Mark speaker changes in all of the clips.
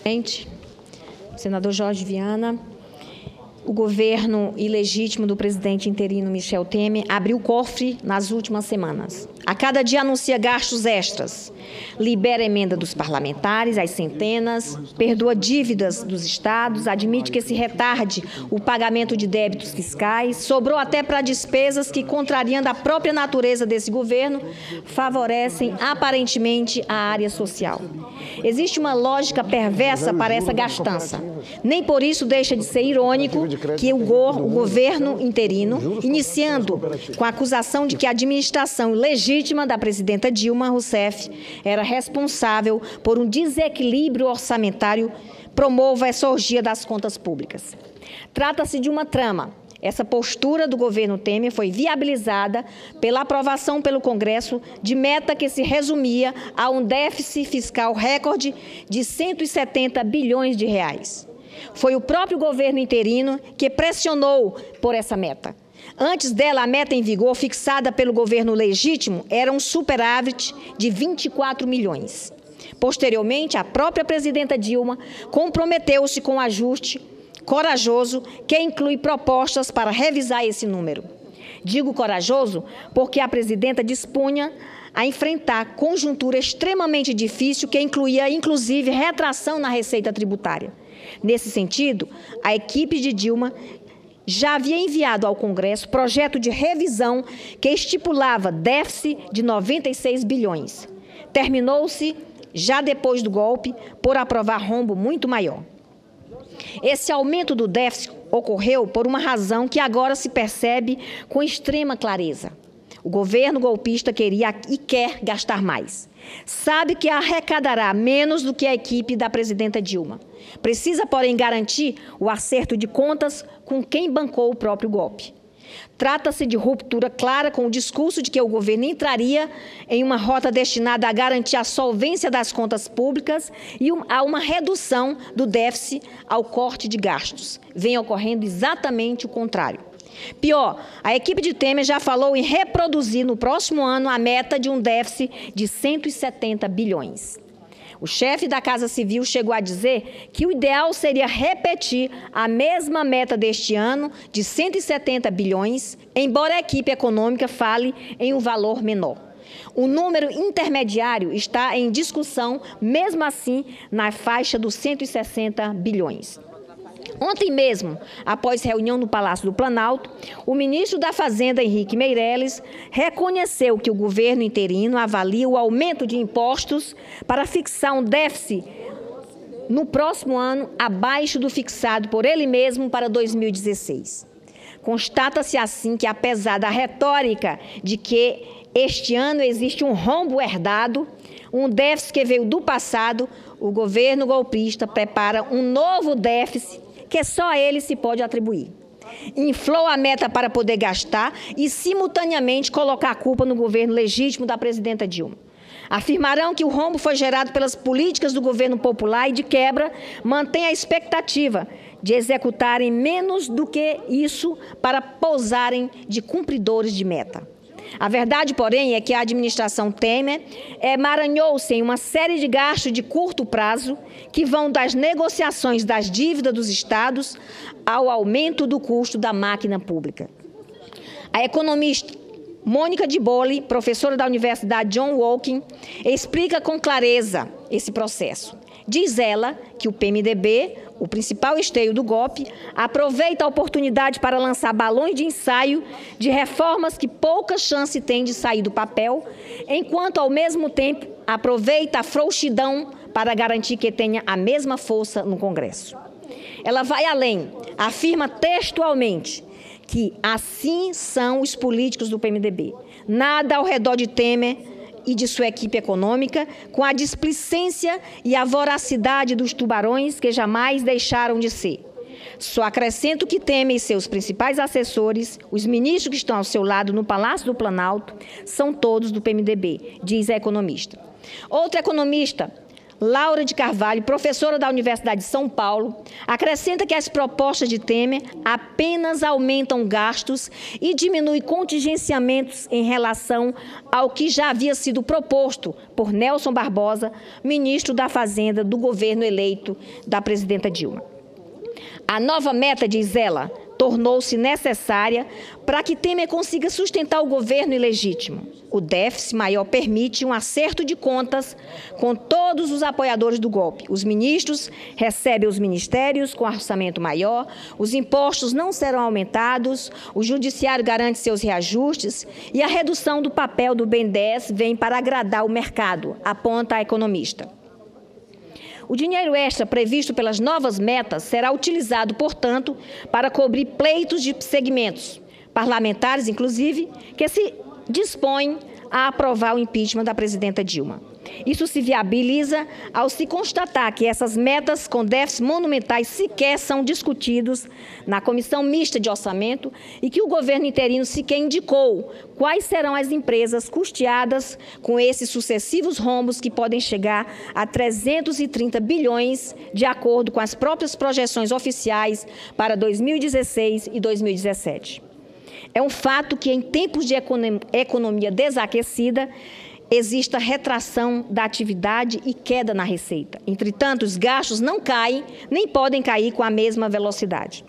Speaker 1: Presidente, senador Jorge Viana, o governo ilegítimo do presidente interino Michel Temer abriu o cofre nas últimas semanas. A cada dia anuncia gastos extras, libera emenda dos parlamentares, às centenas, perdoa dívidas dos estados, admite que se retarde o pagamento de débitos fiscais, sobrou até para despesas que, contrariando a própria natureza desse governo, favorecem aparentemente a área social. Existe uma lógica perversa para essa gastança. Nem por isso deixa de ser irônico que o governo interino, iniciando com a acusação de que a administração legítima da presidenta Dilma Rousseff era responsável por um desequilíbrio orçamentário, promova essa orgia das contas públicas. Trata-se de uma trama. Essa postura do governo Temer foi viabilizada pela aprovação pelo Congresso de meta que se resumia a um déficit fiscal recorde de 170 bilhões de reais. Foi o próprio governo interino que pressionou por essa meta. Antes dela, a meta em vigor, fixada pelo governo legítimo, era um superávit de 24 milhões. Posteriormente, a própria presidenta Dilma comprometeu-se com um ajuste corajoso que inclui propostas para revisar esse número. Digo corajoso porque a presidenta dispunha a enfrentar conjuntura extremamente difícil que incluía, inclusive, retração na receita tributária. Nesse sentido, a equipe de Dilma já havia enviado ao Congresso projeto de revisão que estipulava déficit de 96 bilhões. Terminou-se, já depois do golpe, por aprovar rombo muito maior. Esse aumento do déficit ocorreu por uma razão que agora se percebe com extrema clareza. O governo golpista queria e quer gastar mais. Sabe que arrecadará menos do que a equipe da presidenta Dilma. Precisa, porém, garantir o acerto de contas com quem bancou o próprio golpe. Trata-se de ruptura clara com o discurso de que o governo entraria em uma rota destinada a garantir a solvência das contas públicas e a uma redução do déficit ao corte de gastos. Vem ocorrendo exatamente o contrário. Pior, a equipe de Temer já falou em reproduzir no próximo ano a meta de um déficit de 170 bilhões. O chefe da Casa Civil chegou a dizer que o ideal seria repetir a mesma meta deste ano, de 170 bilhões, embora a equipe econômica fale em um valor menor. O número intermediário está em discussão, mesmo assim, na faixa dos 160 bilhões. Ontem mesmo, após reunião no Palácio do Planalto, o ministro da Fazenda, Henrique Meirelles, reconheceu que o governo interino avalia o aumento de impostos para fixar um déficit no próximo ano abaixo do fixado por ele mesmo para 2016. Constata-se assim que, apesar da retórica de que este ano existe um rombo herdado, um déficit que veio do passado, o governo golpista prepara um novo déficit que só ele se pode atribuir. Inflou a meta para poder gastar e, simultaneamente, colocar a culpa no governo legítimo da presidenta Dilma. Afirmarão que o rombo foi gerado pelas políticas do governo popular e, de quebra, mantém a expectativa de executarem menos do que isso para posarem de cumpridores de meta. A verdade, porém, é que a administração Temer emaranhou-se em uma série de gastos de curto prazo que vão das negociações das dívidas dos estados ao aumento do custo da máquina pública. A economista Mônica de Bolle, professora da Universidade John Hopkins, explica com clareza esse processo. Diz ela que o PMDB, o principal esteio do golpe, aproveita a oportunidade para lançar balões de ensaio de reformas que pouca chance tem de sair do papel, enquanto, ao mesmo tempo, aproveita a frouxidão para garantir que tenha a mesma força no Congresso. Ela vai além, afirma textualmente que assim são os políticos do PMDB. Nada ao redor de Temer e de sua equipe econômica, com a displicência e a voracidade dos tubarões que jamais deixaram de ser. Só acrescento que Temer e seus principais assessores, os ministros que estão ao seu lado no Palácio do Planalto, são todos do PMDB, diz a economista. Outra economista, Laura de Carvalho, professora da Universidade de São Paulo, acrescenta que as propostas de Temer apenas aumentam gastos e diminuem contingenciamentos em relação ao que já havia sido proposto por Nelson Barbosa, ministro da Fazenda do governo eleito da presidenta Dilma. A nova meta, diz ela, tornou-se necessária para que Temer consiga sustentar o governo ilegítimo. O déficit maior permite um acerto de contas com todos os apoiadores do golpe. Os ministros recebem os ministérios com orçamento maior, os impostos não serão aumentados, o judiciário garante seus reajustes e a redução do papel do BNDES vem para agradar o mercado, aponta a economista. O dinheiro extra previsto pelas novas metas será utilizado, portanto, para cobrir pleitos de segmentos parlamentares, inclusive, que se dispõem a aprovar o impeachment da presidenta Dilma. Isso se viabiliza ao se constatar que essas metas com déficits monumentais sequer são discutidos na Comissão Mista de Orçamento e que o governo interino sequer indicou quais serão as empresas custeadas com esses sucessivos rombos que podem chegar a 330 bilhões, de acordo com as próprias projeções oficiais para 2016 e 2017. É um fato que, em tempos de economia desaquecida, exista retração da atividade e queda na receita. Entretanto, os gastos não caem, nem podem cair com a mesma velocidade.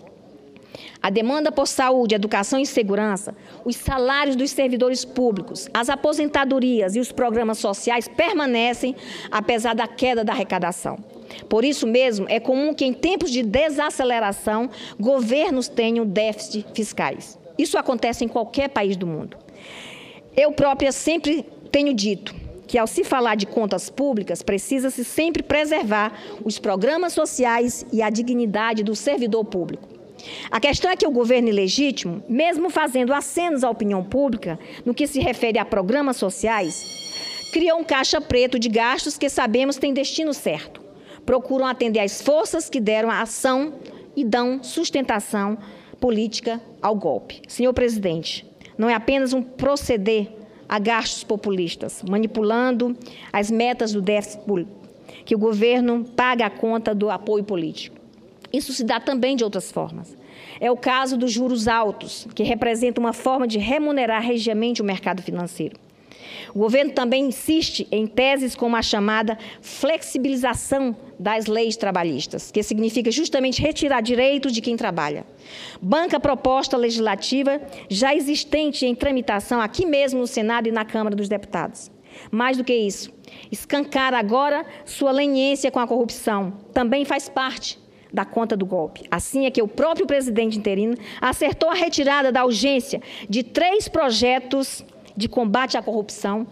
Speaker 1: A demanda por saúde, educação e segurança, os salários dos servidores públicos, as aposentadorias e os programas sociais permanecem, apesar da queda da arrecadação. Por isso mesmo, é comum que, em tempos de desaceleração, governos tenham déficits fiscais. Isso acontece em qualquer país do mundo. Eu própria sempre tenho dito que, ao se falar de contas públicas, precisa-se sempre preservar os programas sociais e a dignidade do servidor público. A questão é que o governo ilegítimo, mesmo fazendo acenos à opinião pública, no que se refere a programas sociais, criou um caixa preto de gastos que sabemos tem destino certo. Procuram atender às forças que deram a ação e dão sustentação política ao golpe. Senhor presidente, não é apenas um proceder a gastos populistas, manipulando as metas do déficit público, que o governo paga a conta do apoio político. Isso se dá também de outras formas. É o caso dos juros altos, que representa uma forma de remunerar regiamente o mercado financeiro. O governo também insiste em teses como a chamada flexibilização das leis trabalhistas, que significa justamente retirar direitos de quem trabalha. Banca a proposta legislativa já existente em tramitação aqui mesmo no Senado e na Câmara dos Deputados. Mais do que isso, escancar agora sua leniência com a corrupção também faz parte da conta do golpe. Assim é que o próprio presidente interino acertou a retirada da urgência de 3 projetos de combate à corrupção,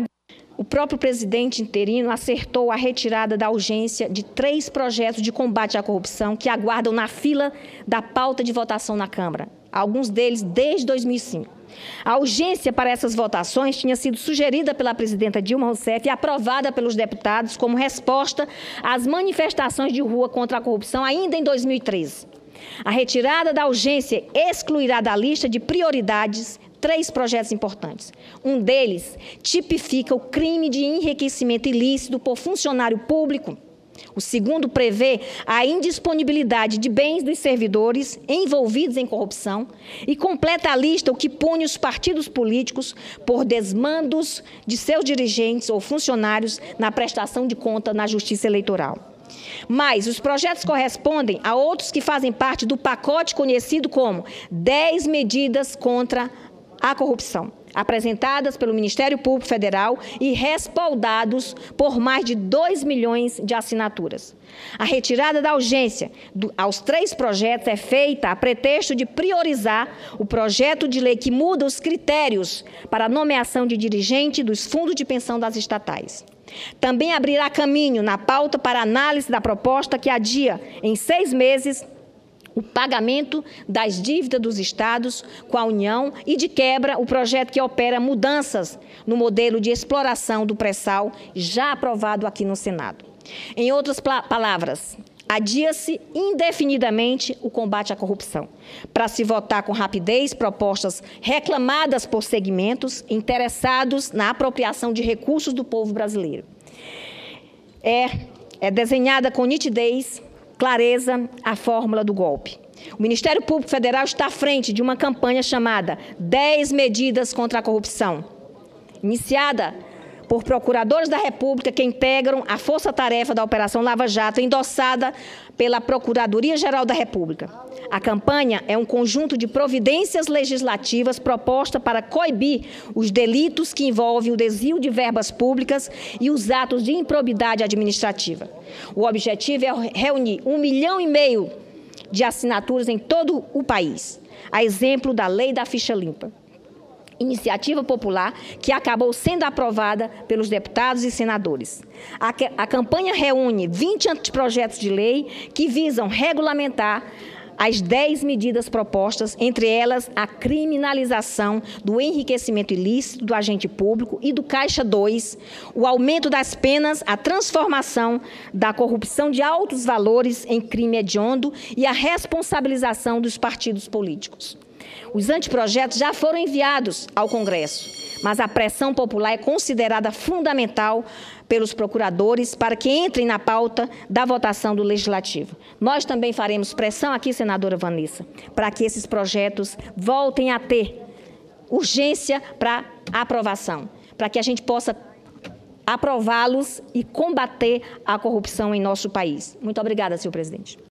Speaker 1: o próprio presidente interino acertou a retirada da urgência de 3 projetos de combate à corrupção que aguardam na fila da pauta de votação na Câmara, alguns deles desde 2005. A urgência para essas votações tinha sido sugerida pela presidenta Dilma Rousseff e aprovada pelos deputados como resposta às manifestações de rua contra a corrupção ainda em 2013. A retirada da urgência excluirá da lista de prioridades 3 projetos importantes. Um deles tipifica o crime de enriquecimento ilícito por funcionário público. O segundo prevê a indisponibilidade de bens dos servidores envolvidos em corrupção e completa a lista o que pune os partidos políticos por desmandos de seus dirigentes ou funcionários na prestação de conta na Justiça Eleitoral. Mas os projetos correspondem a outros que fazem parte do pacote conhecido como 10 medidas contra a corrupção, apresentadas pelo Ministério Público Federal e respaldados por mais de 2 milhões de assinaturas. A retirada da urgência aos 3 projetos é feita a pretexto de priorizar o projeto de lei que muda os critérios para a nomeação de dirigente dos fundos de pensão das estatais. Também abrirá caminho na pauta para análise da proposta que adia em 6 meses o pagamento das dívidas dos estados com a União e, de quebra, o projeto que opera mudanças no modelo de exploração do pré-sal já aprovado aqui no Senado. Em outras palavras, adia-se indefinidamente o combate à corrupção, para se votar com rapidez propostas reclamadas por segmentos interessados na apropriação de recursos do povo brasileiro. é desenhada com nitidez, clareza, a fórmula do golpe. O Ministério Público Federal está à frente de uma campanha chamada 10 Medidas contra a Corrupção, iniciada por procuradores da República que integram a força-tarefa da Operação Lava Jato, endossada pela Procuradoria-Geral da República. A campanha é um conjunto de providências legislativas proposta para coibir os delitos que envolvem o desvio de verbas públicas e os atos de improbidade administrativa. O objetivo é reunir 1,5 milhão de assinaturas em todo o país, a exemplo da Lei da Ficha Limpa, iniciativa popular que acabou sendo aprovada pelos deputados e senadores. A campanha reúne 20 anteprojetos de lei que visam regulamentar as 10 medidas propostas, entre elas a criminalização do enriquecimento ilícito do agente público e do Caixa 2, o aumento das penas, a transformação da corrupção de altos valores em crime hediondo e a responsabilização dos partidos políticos. Os anteprojetos já foram enviados ao Congresso, mas a pressão popular é considerada fundamental pelos procuradores para que entrem na pauta da votação do Legislativo. Nós também faremos pressão aqui, senadora Vanessa, para que esses projetos voltem a ter urgência para aprovação, para que a gente possa aprová-los e combater a corrupção em nosso país. Muito obrigada, senhor presidente.